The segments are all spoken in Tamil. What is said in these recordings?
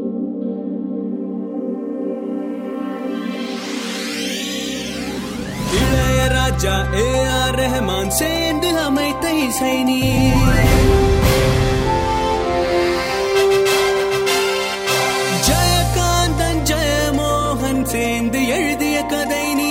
இளையராஜா ஏ.ஆர். ரஹ்மான் சேர்ந்து அமைத்த இசை நீ. ஜெயகாந்தன் ஜெயமோகன் சேர்ந்து எழுதிய கதை நீ.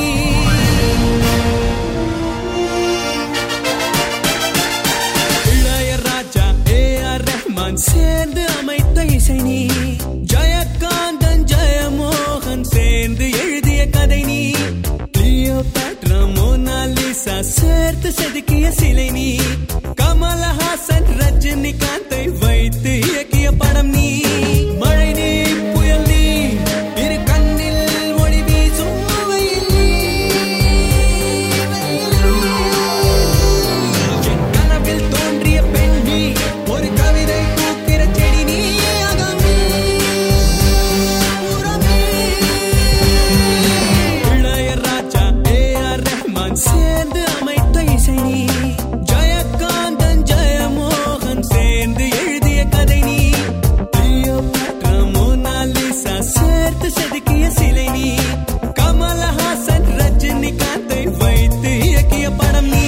இளையராஜா ஏ.ஆர். ரஹ்மான் சேர்ந்து அமைத்த இசை நீ. ஜெயகாந்தன் ஜெயமோகன் சேர்ந்து எழுதிய கதை நீ. கிளியோபாட்ரா மோனாலிசா சேர்த்து செதுக்கிய சிலை நீ. கமலஹாசன் ரஜினிகாந்தை வைத்து இயக்கிய படம் நீ. மழை நீ புயல் நீ இரு கண்ணில் ஒளி வீசும் வெயில் நீ. என் கனவில் தோன்றிய பெண் நீ. ஒரு கவிதை பூக்கிற செடி நீ. அகமே உரமே. இளையராஜா ஏ.ஆர். ரஹ்மான் சேர்ந்து அமைத்த இசை நீ. ஜெயகாந்தன் ஜெயமோகன் சேர்ந்து எழுதிய கதை நீ. கிளியோபாட்ரா மோனாலிசா சேர்த்து செதுக்கிய சிலை நீ. கமலஹாசன் ரஜினிகாந்தை வைத்து இயக்கிய படம் நீ.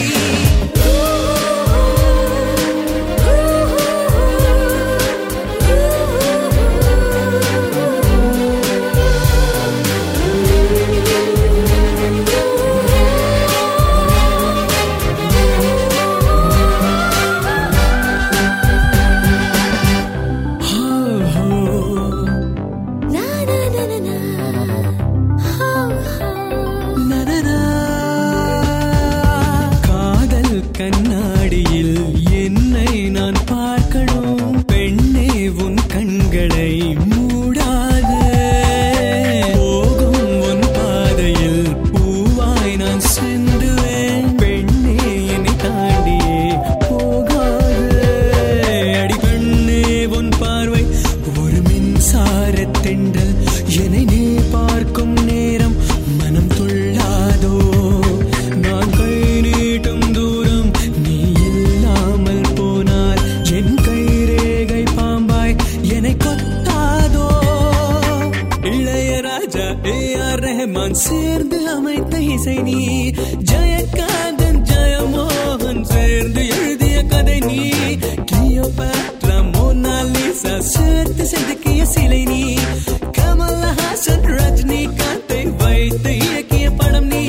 காதல் கண்ணாடியில் என்னை நான் பார்க்கணும். பெண்ணே உன் கண்களை மூடாது. போகும் உன் பாதையில் பூவாய் நான் சென்றுவேன். பெண்ணே என்னை தாண்டியே போகாது. அடி பெண்ணே உன் பார்வை ஒரு மின்சார தென்றல். என்னை நீ பார்க்கும் நேரம் மனம் துள்ளாதோ. நான் கை நீட்டும் தூரம் நீ இல்லாமல் போனால் என் கை ரேகை பாம்பாய் என்னை கொத்தாதோ. இளையராஜா ஏ.ஆர். ரஹ்மான் சேர்ந்து அமைத்த இசை நீ. ஜெயகாந்தன் ஜெயமோகன் சேர்ந்து எழுதிய கதை நீ. கிளியோபாட்ரா மோனாலிசா சேர்த்து செதுக்கிய சிலை நீ. கமலஹாசன் ரஜினிகாந்தை வைத்து இயக்கிய படம் நீ.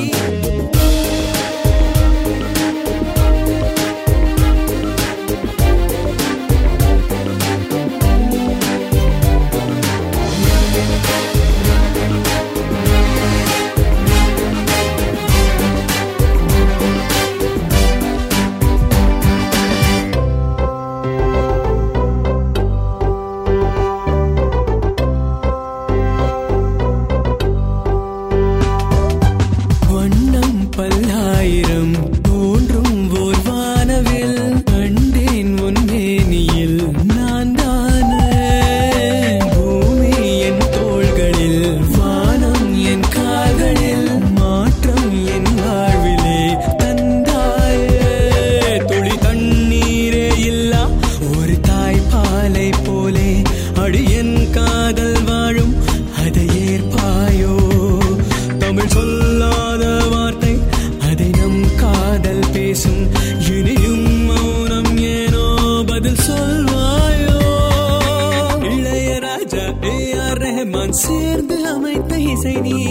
வண்ணம் பல்லாயிரம் தோன்றும் ஓர் வானவில். கண்டேன் உன் மேனியில் நான் தானே. பூமி என் தோள்களில் வானம் என் கால்களில். மாற்றம் என் வாழ்விலே தந்தாயே. துளி தண்ணீரே இல்லா ஒரு தாய்ப்பாலை போலே. அடி என் காதல் வாழும் அதை ஏற்பாயோ. தமிழ் சொல்லாத வார்த்தை அதை நம் காதல் பேசும். இனியும் மௌனம் ஏனோ பதில் சொல்வாயோ. இளையராஜா ஏ.ஆர். ரஹ்மான் சேர்ந்து அமைத்த இசை நீ.